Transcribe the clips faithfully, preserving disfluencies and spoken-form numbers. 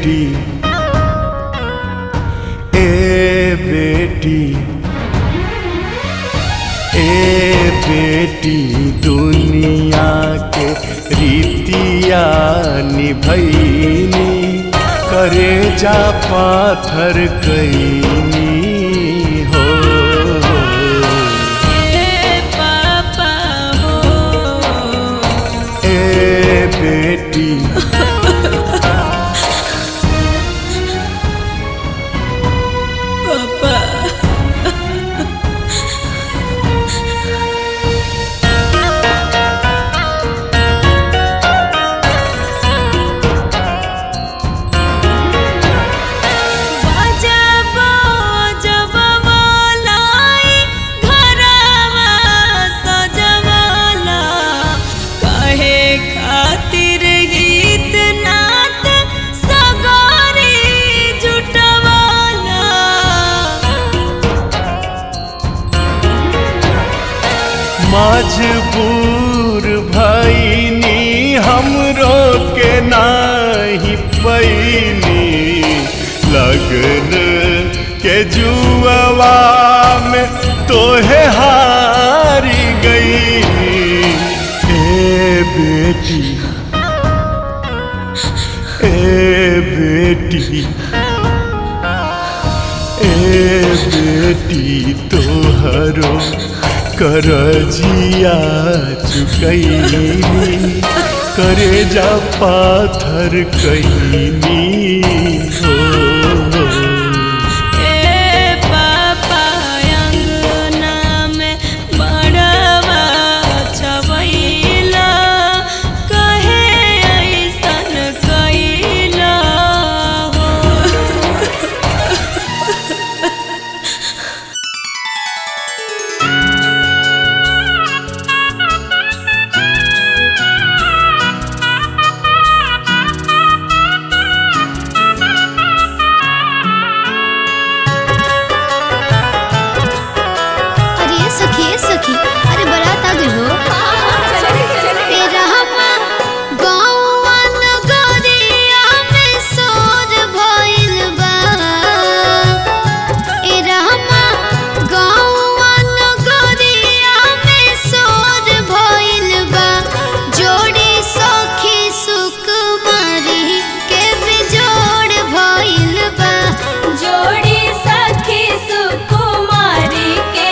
बेटी ए बेटी ए बेटी दुनिया के रीतिया निभैनी करे जा पाथर कैनी हो ए पापा हो ए बेटी पापा मजबूर भईनी हमरो के नाही पैनी लगन के जुआ में तोहे हारी गई ए बेटी ए बेटी ए बेटी तोहरो करजिया चुकैनी करे जा पाथर कैनी हो ए पापा अंगना में बड़वा छवैला कहे ऐसन कैला हो सखी सखी अरे बारात आ गई हो तेरा हमा गौवा नगरिया में सोर भइल बा तेरा हमा गौवा नगरिया में सोर भइल बा जोड़ी सखी सुकुमारी के बेजोड़ भइल बा जोड़ी सखी सुकुमारी के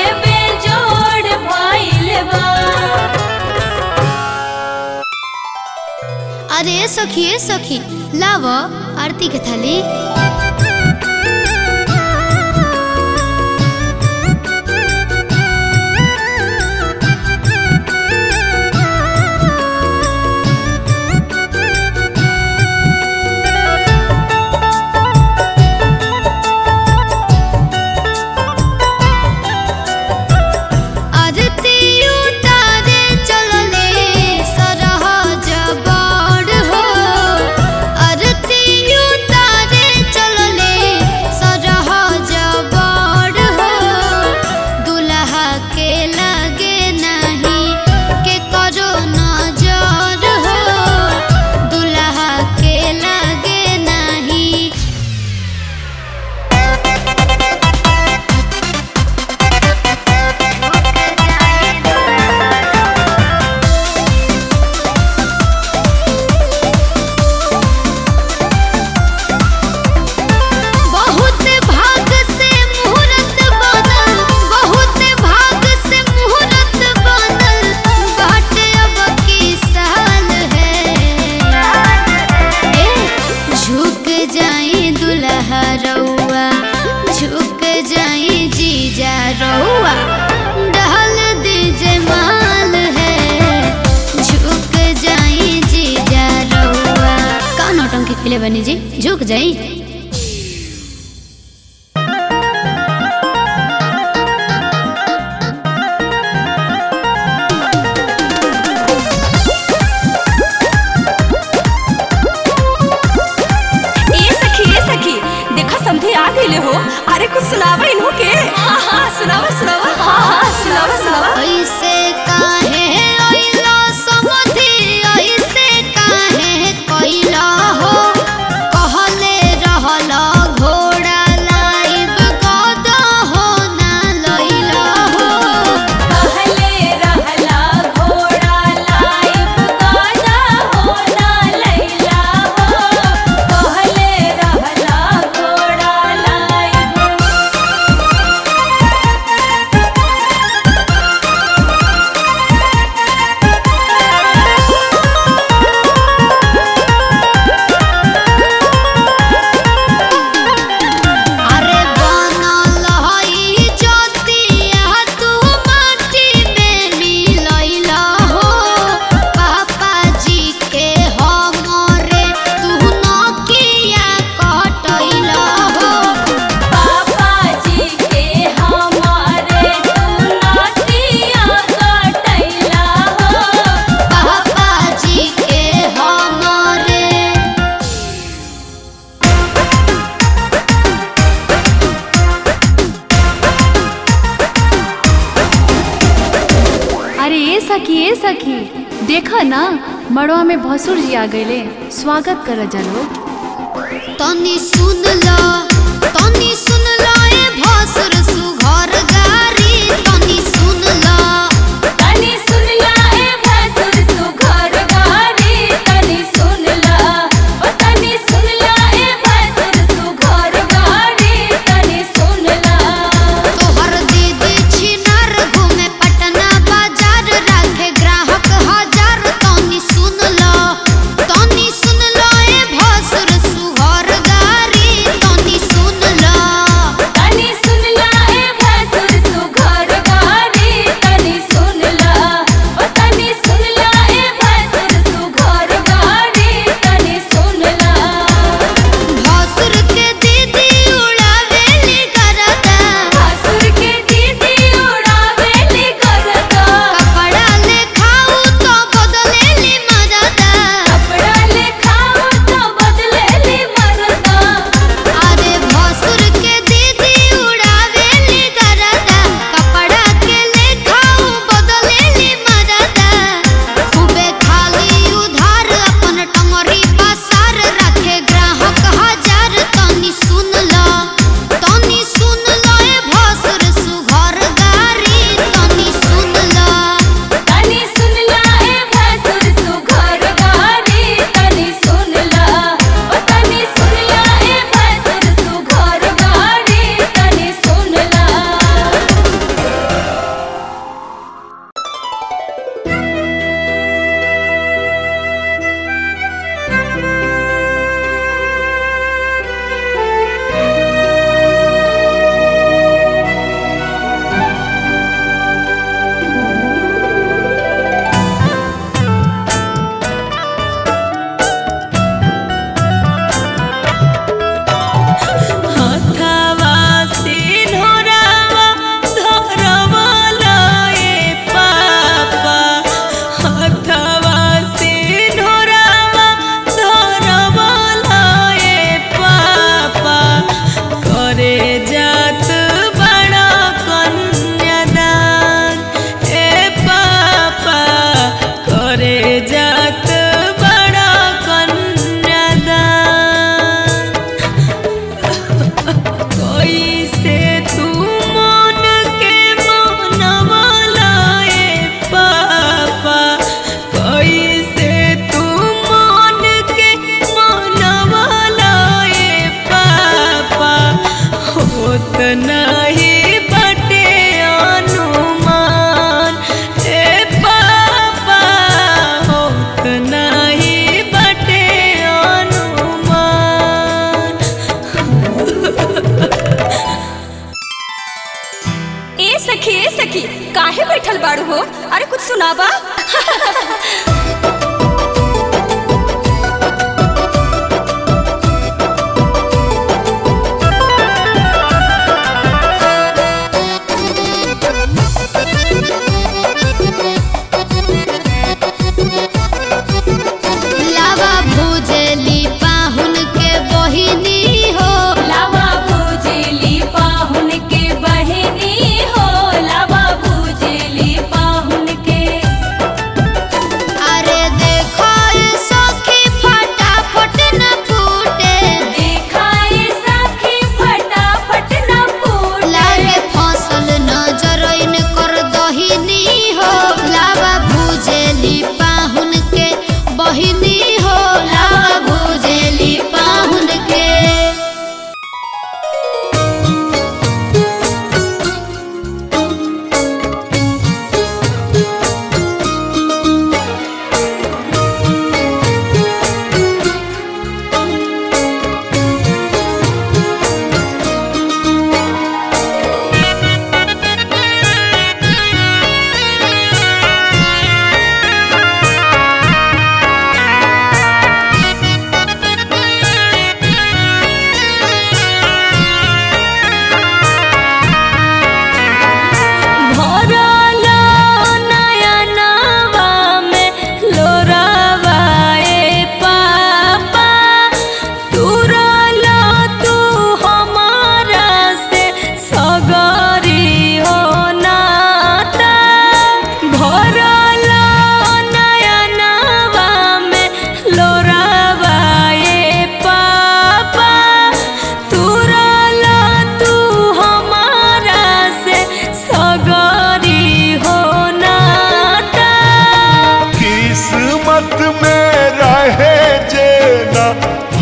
अरे सखी सखी लाव आरती के थाली बनी जी झुक जाई। हो अरे कुछ सुनावा इन्हों के। हाँ हाँ सुनावा सुनावा हाँ हाँ सुनावा सुनावा। ऐसे काहे आइला समझी ऐसे काहे कोइला हो कहले ए सखी देखा ना मड़वा में भसुर जी आ गए स्वागत कर जा लोग। तनी सुन ला तनी सुन ला ए भसुर सुघर गारी तनी सुन ला तनी सुन ला ए भसुर सुघर गारी तनी सुन ला ओ तनी सुन ला ए भसुर सुघर गारी तनी सुन ला। तोहर दीदी छिनार घूमे पटना बाजार राखे ग्राहक हजार तनी सुन ला तनी सुन ला ए भसुर सुघर गारी तनी सुन ला तनी सुन ला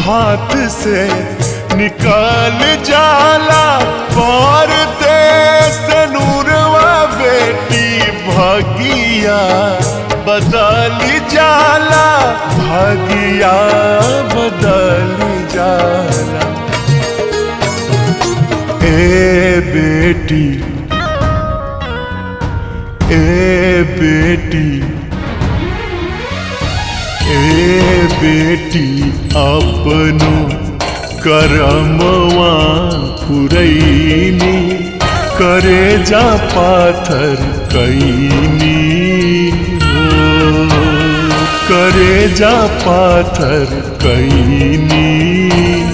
हाथ से निकाल जाला पर देश नूरवा बेटी भागिया बदल जाला भागिया बदल जाला। ए बेटी ए बेटी ए बेटी अपनो करमवा पुरैनी करे जा पाथर कैनी हो करे जा पाथर कैनी।